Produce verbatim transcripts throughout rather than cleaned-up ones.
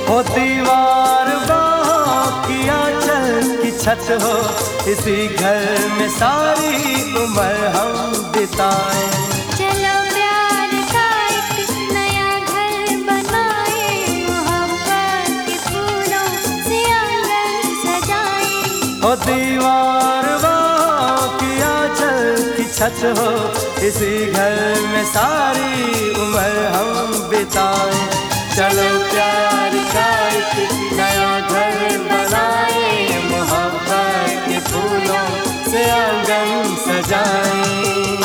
हो दीवार बाहों की आंचल की छत हो, इसी घर में सारी उम्र हम बिताएं। चलो प्यार का एक नया घर बनाए, मोहब्बत के फूलों से आंगन सजाए। हो दीवार बाहों की आंचल की छत हो, इसी घर में सारी उम्र हम बिताएं। चलो प्यार का एक नया घर बनाए, मोहब्बत के फूलों से आंगन सजाएं।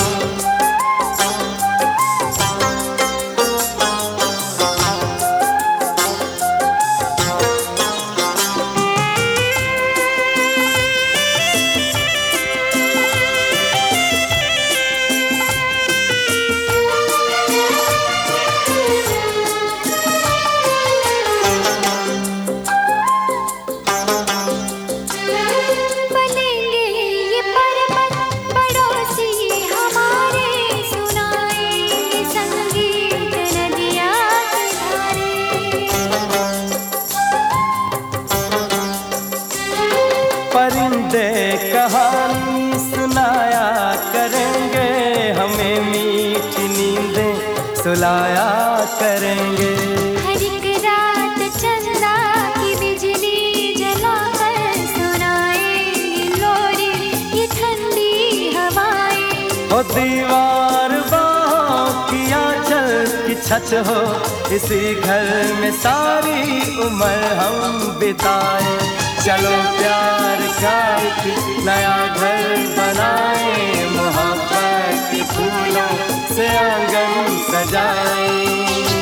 परिंदे कहानी सुनाया करेंगे, हमें मीठी नींदें सुलाया करेंगे। हर एक रात चंदा की बिजली जलाकर सुनाएंगे लोरी ये ठंडी हवाएं। हो दीवार बाहों की आंचल की छत हो, इसी घर में सारी उम्र हम बिताएं। चलो प्यार का एक नया घर बनाए, मोहब्बत के फूलों से आंगन सजाएं।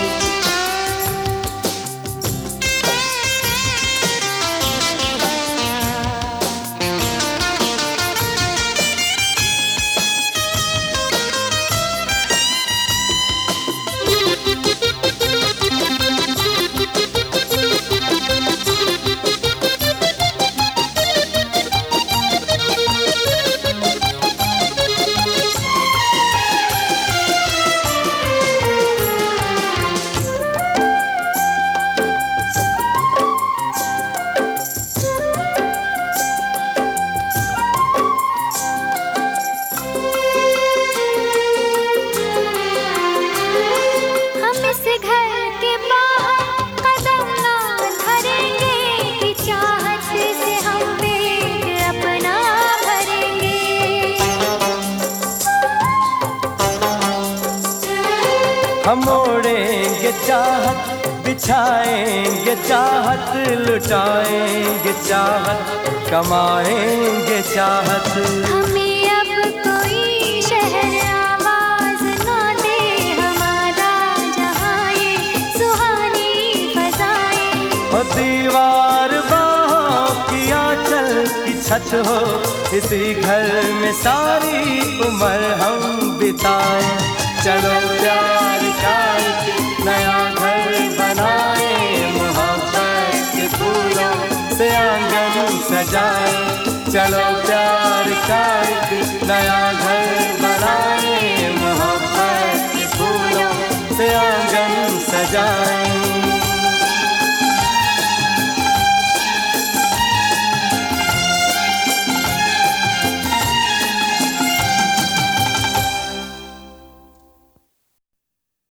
हम ओढ़ेंगे चाहत, बिछाएंगे चाहत, लुटाएंगे चाहत, कमाएंगे चाहत। हमें अब कोई शहर आवाज ना दे, हमारा जहां ये सुहानी फज़ाएं। हो दीवार बाहों की आंचल की छत हो, इसी घर में सारी उम्र हम बिताएं। चलो प्यार का एक नया घर बनाए, मोहब्बत के फूलों से आंगन सजाए। चलो प्यार का एक नया घर बनाए, मोहब्बत के फूलों से आंगन सजाए।